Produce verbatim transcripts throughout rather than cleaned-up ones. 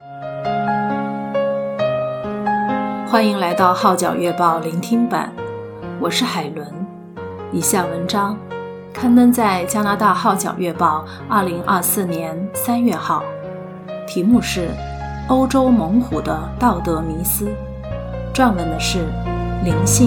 欢迎来到号角月报聆听版，我是海伦。以下文章刊登在加拿大号角月报二零二四年三月号，题目是欧洲猛虎的道德迷思，撰文的是林信。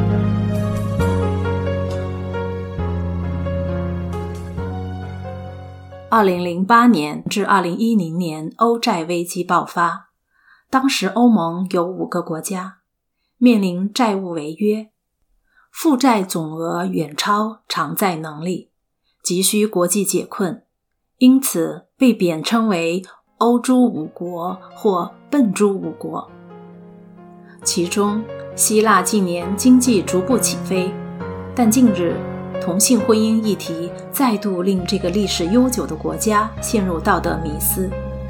二零零八年至二零一零年欧债危机爆发，当时欧盟有五个国家面临债务违约，负债总额远超偿债能力，急需国际解困，因此被贬称为欧猪五国或笨猪五国。其中希腊近年经济逐步起飞，但近日同性婚姻议题再度令这个历史悠久的国家陷入道德迷思。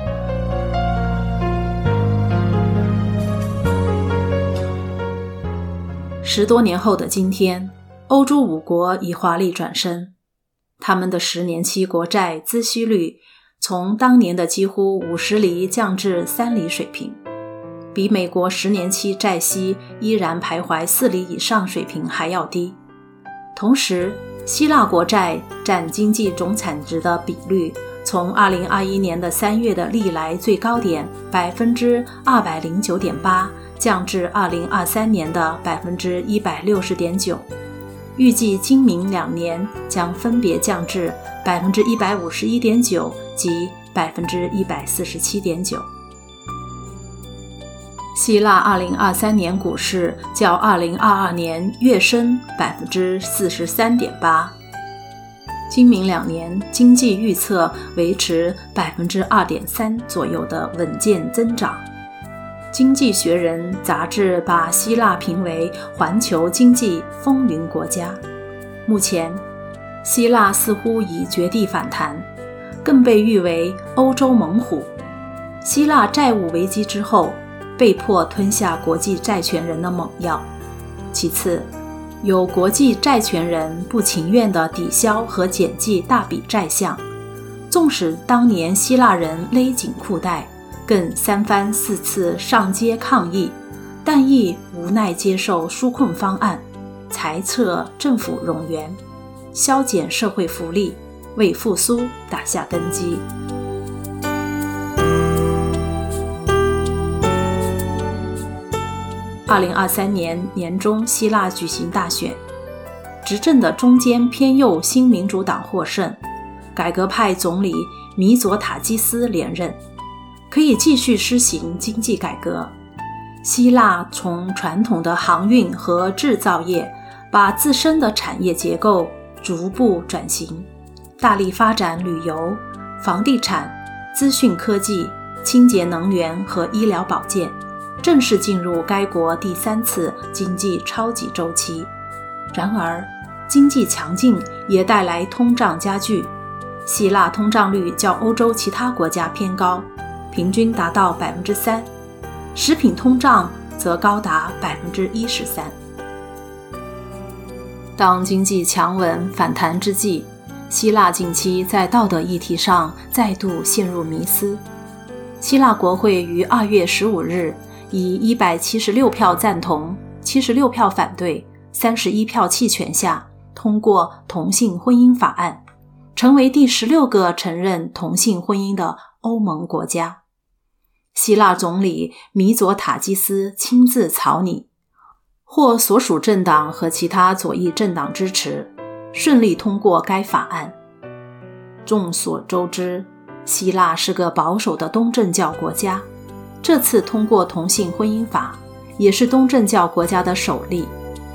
十多年后的今天，欧洲五国已华丽转身，他们的十年期国债孳息率从当年的几乎五十厘降至三厘水平，比美国十年期债息依然徘徊四厘以上水平还要低。同时，希腊国债占经济总产值的比率从二零二一年的三月的历来最高点 百分之二百零九点八 降至二零二三年的 百分之一百六十点九， 预计今明两年将分别降至 百分之一百五十一点九 及 百分之一百四十七点九。希腊二零二三年股市较二零二二年跃升 百分之四十三点八， 今明两年经济预测维持 百分之二点三 左右的稳健增长。经济学人杂志把希腊评为环球经济风云国家。目前希腊似乎已绝地反弹，更被誉为欧洲猛虎。希腊债务危机之后被迫吞下国际债权人的猛药，其次有国际债权人不情愿地抵消和减记大笔债项，纵使当年希腊人勒紧裤带，更三番四次上街抗议，但亦无奈接受纾困方案，裁撤政府冗员，削减社会福利，为复苏打下根基。二零二三年年中，希腊举行大选，执政的中间偏右新民主党获胜，改革派总理米佐塔基斯连任，可以继续施行经济改革。希腊从传统的航运和制造业，把自身的产业结构逐步转型，大力发展旅游、房地产、资讯科技、清洁能源和医疗保健，正式进入该国第三次经济超级周期。然而，经济强劲也带来通胀加剧，希腊通胀率较欧洲其他国家偏高，平均达到 百分之三， 食品通胀则高达 百分之一十三。 当经济强稳反弹之际，希腊近期在道德议题上再度陷入迷思。希腊国会于二月十五日以一百七十六票赞同、七十六票反对、三十一票弃权下通过同性婚姻法案，成为第十六个承认同性婚姻的欧盟国家。希腊总理米佐塔基斯亲自草拟，获所属政党和其他左翼政党支持，顺利通过该法案。众所周知，希腊是个保守的东正教国家，这次通过同性婚姻法，也是东正教国家的首例。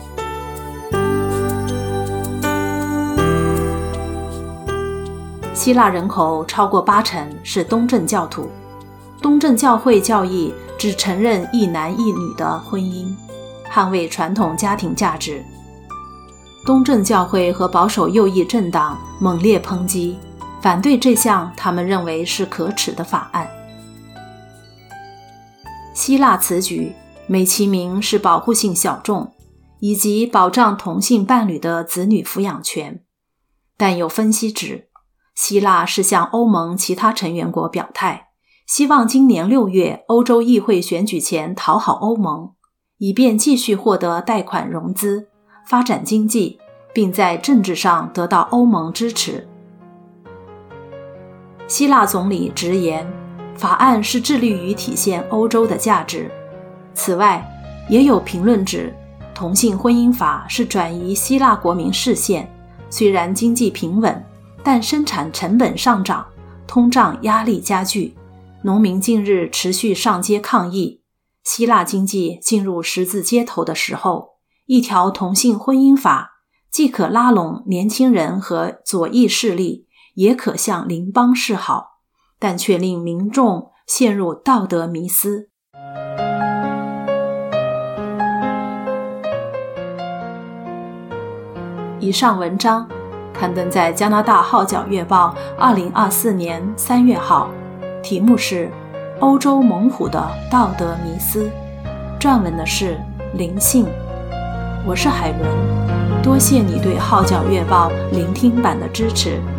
希腊人口超过八成是东正教徒，东正教会教义只承认一男一女的婚姻，捍卫传统家庭价值。东正教会和保守右翼政党猛烈抨击，反对这项他们认为是可耻的法案。希腊此举美其名是保护性小众，以及保障同性伴侣的子女抚养权，但有分析指，希腊是向欧盟其他成员国表态， 希望今年六月欧洲议会选举前讨好欧盟，以便继续获得贷款融资，发展经济，并在政治上得到欧盟支持。希腊总理直言，法案是致力于体现欧洲的价值。此外，也有评论指，同性婚姻法是转移希腊国民视线，虽然经济平稳，但生产成本上涨，通胀压力加剧，农民近日持续上街抗议，希腊经济进入十字街头的时候，一条同性婚姻法既可拉拢年轻人和左翼势力，也可向邻邦示好，但却令民众陷入道德迷思。以上文章刊登在加拿大号角月报二零二四年三月号，题目是欧洲猛虎的道德迷思，撰文的是林信。我是海伦，多谢你对号角月报聆听版的支持。